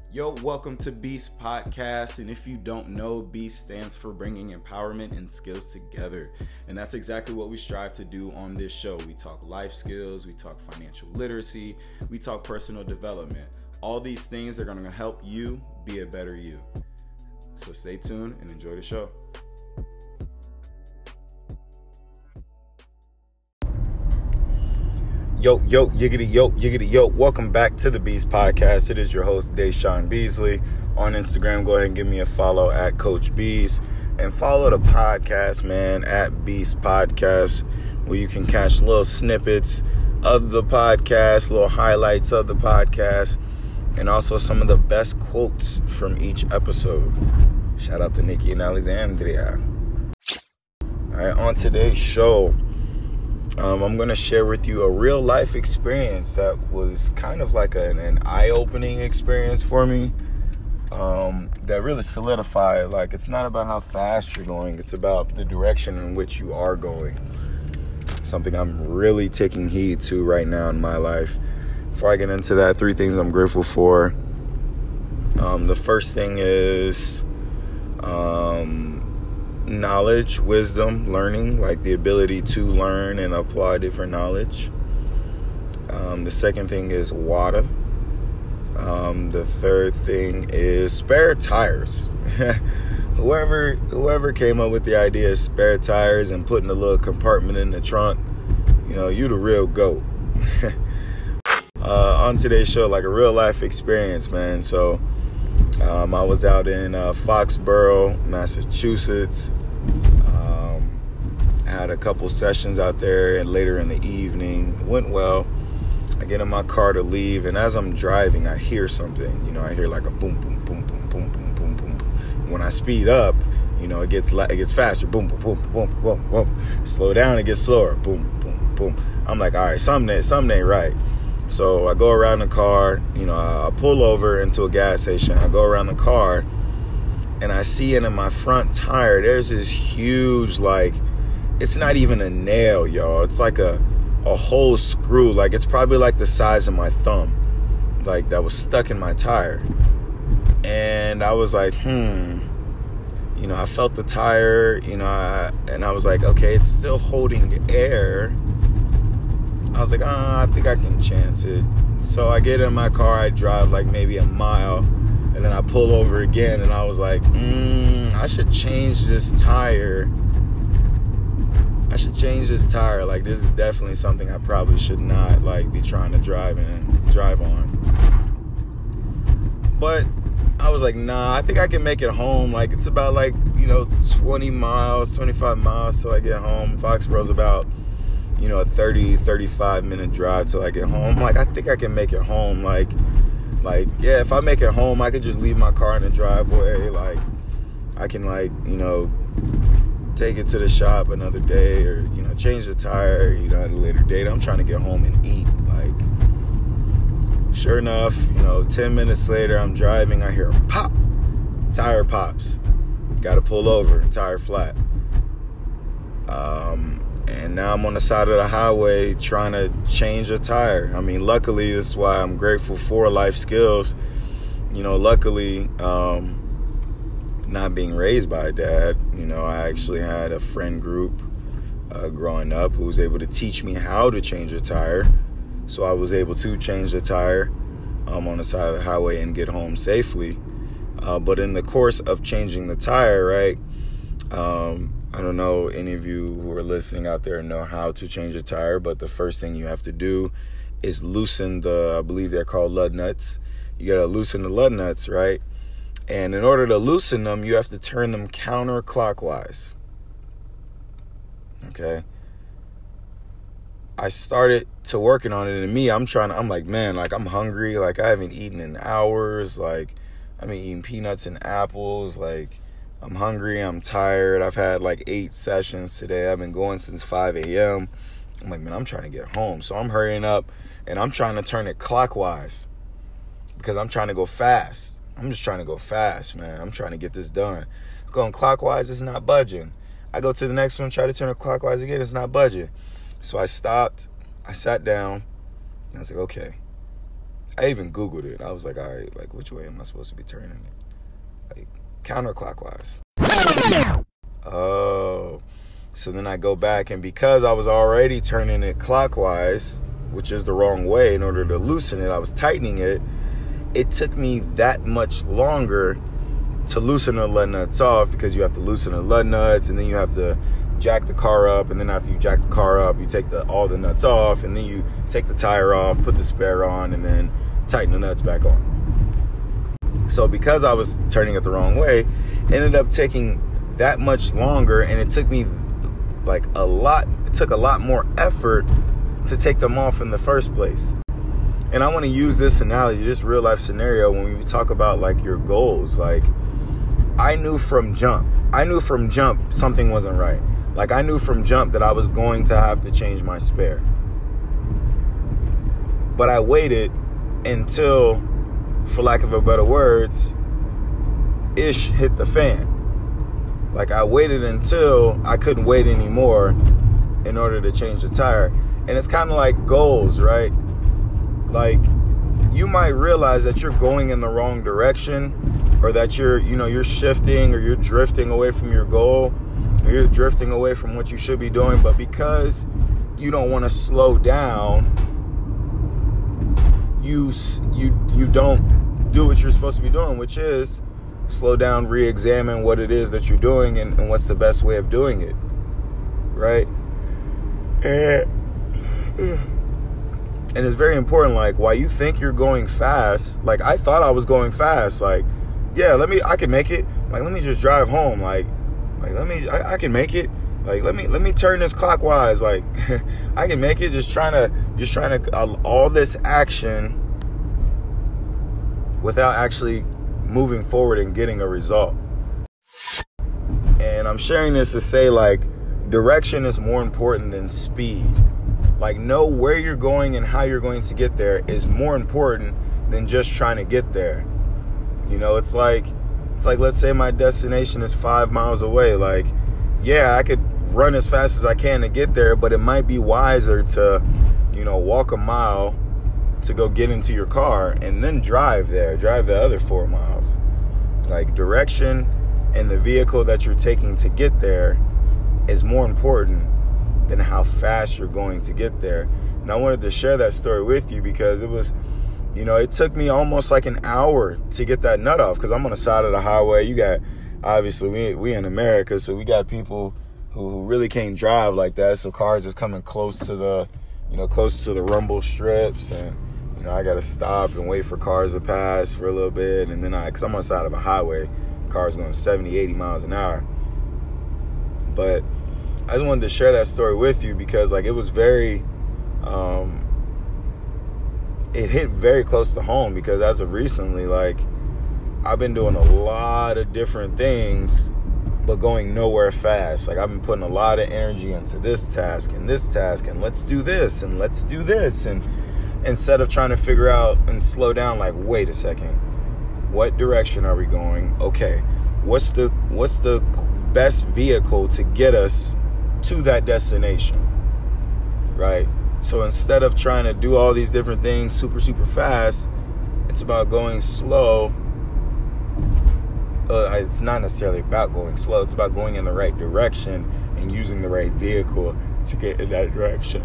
Yo, welcome to Beast Podcast. And if you don't know, Beast stands for bringing empowerment and skills together. And that's exactly what we strive to do on this show. We talk life skills, we talk financial literacy, we talk personal development. All these things are going to help you be a better you. So stay tuned and enjoy the show. Yo, yiggity, yo. Welcome back to the Beast Podcast. It is your host, Deshaun Beasley. On Instagram, go ahead and give me a follow at Coach Bees. And follow the podcast, man, at Beast Podcast, where you can catch little snippets of the podcast, little highlights of the podcast, and also some of the best quotes from each episode. Shout out to Nikki and Alexandria. All right, on today's show, I'm going to share with you a real life experience that was kind of like an eye-opening experience for me, that really solidified, like, it's not about how fast you're going, it's about the direction in which you are going. Something I'm really taking heed to right now in my life. Before I get into that, 3 things I'm grateful for. The first thing is knowledge, wisdom, learning, like the ability to learn and apply different knowledge. The second thing is water. The third thing is spare tires. Whoever came up with the idea of spare tires and putting a little compartment in the trunk, you the real GOAT. On today's show, like a real life experience, man. So I was out in Foxborough, Massachusetts. I had a couple sessions out there, and later in the evening, it went well. I get in my car to leave, and as I'm driving, I hear something. I hear like a boom, boom, boom, boom, boom, boom, boom, boom. When I speed up, it gets faster. Boom, boom, boom, boom, boom, boom. Slow down, it gets slower. Boom, boom, boom. I'm like, all right, something ain't right. So I go around the car, I pull over into a gas station. I go around the car, and I see it in my front tire. There's this huge, it's not even a nail, y'all. It's like a whole screw. Like, it's probably like the size of my thumb, that was stuck in my tire. And I was like, I felt the tire, and I was like, okay, it's still holding air. I was like, I think I can chance it. So I get in my car, I drive like maybe a mile, and then I pull over again, and I was like, I should change this tire. Like, this is definitely something I probably should not, be trying to drive on. But I was like, nah, I think I can make it home. Like, it's about 20 miles, 25 miles till I get home. Foxborough's about a 35 minute drive till I get home. Like, I think I can make it home. Yeah, if I make it home, I could just leave my car in the driveway. I can take it to the shop another day, or change the tire at a later date. I'm trying to get home and eat. Sure enough, 10 minutes later, I'm driving, I hear a pop. Tire pops. Gotta pull over, tire flat. And now I'm on the side of the highway trying to change a tire. I mean, luckily, this is why I'm grateful for life skills. Luckily, not being raised by a dad, I actually had a friend group growing up who was able to teach me how to change a tire. So I was able to change the tire on the side of the highway and get home safely. But in the course of changing the tire, right, I don't know any of you who are listening out there know how to change a tire, but the first thing you have to do is loosen I believe they're called lug nuts. You got to loosen the lug nuts, right? And in order to loosen them, you have to turn them counterclockwise. Okay? I started to working on it, and I'm like, man, I'm hungry. I haven't eaten in hours. I've been eating peanuts and apples. I'm hungry. I'm tired. I've had 8 sessions today. I've been going since 5 a.m. I'm like, man, I'm trying to get home. So I'm hurrying up, and I'm trying to turn it clockwise because I'm trying to go fast. I'm just trying to go fast, man. I'm trying to get this done. It's going clockwise. It's not budging. I go to the next one, try to turn it clockwise again. It's not budging. So I stopped. I sat down. And I was like, okay, I even Googled it. I was like, all right, like, which way am I supposed to be turning it? Like, counterclockwise. Oh. So then I go back, and because I was already turning it clockwise, which is the wrong way, in order to loosen it, I was tightening it. It took me that much longer to loosen the lug nuts off, because you have to loosen the lug nuts, and then you have to jack the car up, and then after you jack the car up, you take all the nuts off, and then you take the tire off, put the spare on, and then tighten the nuts back on. So because I was turning it the wrong way, it ended up taking that much longer, and it took me like it took a lot more effort to take them off in the first place. And I want to use this analogy, this real life scenario, when we talk about like your goals. Like, I knew from jump something wasn't right. Like, I knew from jump that I was going to have to change my spare. But I waited until, for lack of a better words, ish hit the fan. Like, I waited until I couldn't wait anymore in order to change the tire. And it's kind of like goals, right? Like, you might realize that you're going in the wrong direction, or that you're shifting, or you're drifting away from your goal, or you're drifting away from what you should be doing. But because you don't want to slow down, you don't do what you're supposed to be doing, which is slow down, re-examine what it is that you're doing, and what's the best way of doing it, right? And it's very important, like, while you think you're going fast, like, I thought I was going fast, like, yeah, I can make it, like, let me just drive home, like I can make it, like, let me turn this clockwise, like, I can make it, just trying to all this action without actually moving forward and getting a result. And I'm sharing this to say, like, direction is more important than speed. Like, know where you're going and how you're going to get there is more important than just trying to get there. You know, it's like, let's say my destination is 5 miles away. Like, yeah, I could run as fast as I can to get there, but it might be wiser to, walk a mile to go get into your car and then drive the other 4 miles. Like, direction and the vehicle that you're taking to get there is more important than how fast you're going to get there. And I wanted to share that story with you because it was, it took me almost like an hour to get that nut off, because I'm on the side of the highway. You got, obviously, we in America, so we got people who really can't drive like that. So cars is coming close to the rumble strips, and I got to stop and wait for cars to pass for a little bit. And then because I'm on the side of a highway, cars going 70, 80 miles an hour. But I just wanted to share that story with you because, like, it was very, it hit very close to home, because as of recently, like, I've been doing a lot of different things, but going nowhere fast. Like, I've been putting a lot of energy into this task, and let's do this, and let's do this. And instead of trying to figure out and slow down, like, wait a second, what direction are we going? Okay, what's the best vehicle to get us to that destination, right? So instead of trying to do all these different things super, super fast, it's about going slow. It's not necessarily about going slow. It's about going in the right direction and using the right vehicle to get in that direction.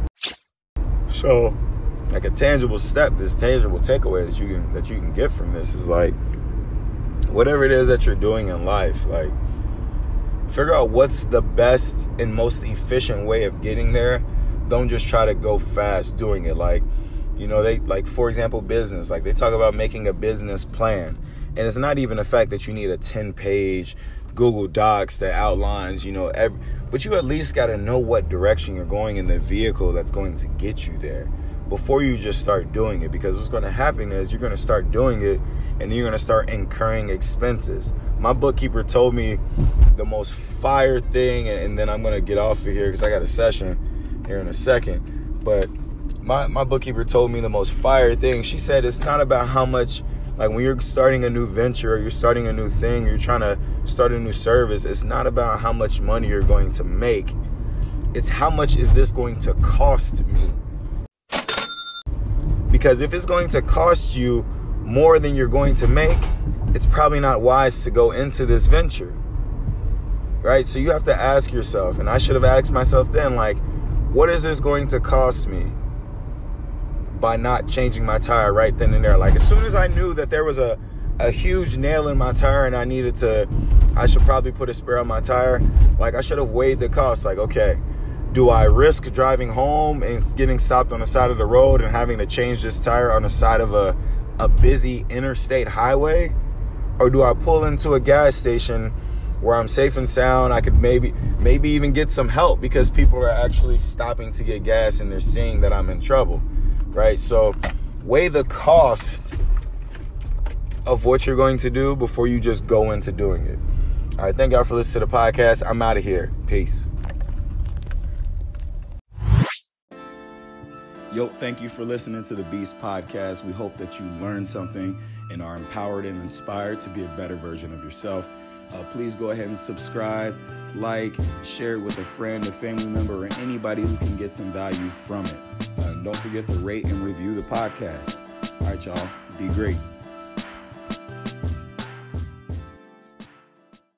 So, like, a tangible step, this tangible takeaway that you can get from this is, like, whatever it is that you're doing in life, like, figure out what's the best and most efficient way of getting there. Don't just try to go fast doing it. Like, they, like, for example, business, like, they talk about making a business plan. And it's not even the fact that you need a 10-page Google Docs that outlines, but you at least got to know what direction you're going in the vehicle that's going to get you there before you just start doing it. Because what's going to happen is you're going to start doing it, and then you're going to start incurring expenses. My bookkeeper told me the most fire thing, and then I'm going to get off of here because I got a session here in a second. But my bookkeeper told me the most fire thing. She said it's not about how much, like, when you're starting a new venture, or you're starting a new thing, or you're trying to start a new service, it's not about how much money you're going to make. It's how much is this going to cost me? Because Because if it's going to cost you more than you're going to make, it's probably not wise to go into this venture, right? So you have to ask yourself, and I should have asked myself then, like, what is this going to cost me by not changing my tire right then and there? Like, as soon as I knew that there was a huge nail in my tire and I should probably put a spare on my tire, like, I should have weighed the cost. Like, okay, do I risk driving home and getting stopped on the side of the road and having to change this tire on the side of a busy interstate highway? Or do I pull into a gas station where I'm safe and sound? I could maybe even get some help because people are actually stopping to get gas and they're seeing that I'm in trouble, right? So weigh the cost of what you're going to do before you just go into doing it. All right, thank y'all for listening to the podcast. I'm out of here. Peace. Yo, thank you for listening to the Beast Podcast. We hope that you learned something and are empowered and inspired to be a better version of yourself. Please go ahead and subscribe, like, share it with a friend, a family member, or anybody who can get some value from it. Don't forget to rate and review the podcast. All right, y'all. Be great.